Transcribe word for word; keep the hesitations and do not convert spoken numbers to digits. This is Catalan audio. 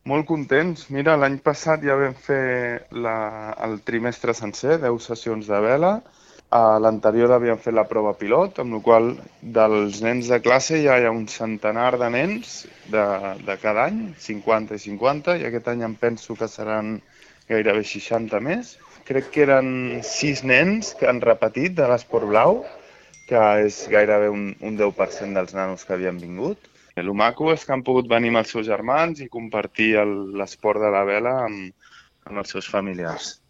Molt contents. Mira, l'any passat ja vam fer la, el trimestre sencer, deu sessions de vela. A l'anterior havíem fet la prova pilot, amb la qual dels nens de classe ja hi ha un centenar de nens de, de cada any, cinquanta i cinquanta, i aquest any em penso que seran gairebé seixanta més. Crec que eren sis nens que han repetit de l'esport blau, que és gairebé un, un deu per cent dels nanos que havien vingut. El maco és que han pogut venir amb els seus germans i compartir el- l'esport de la vela amb, amb els seus familiars.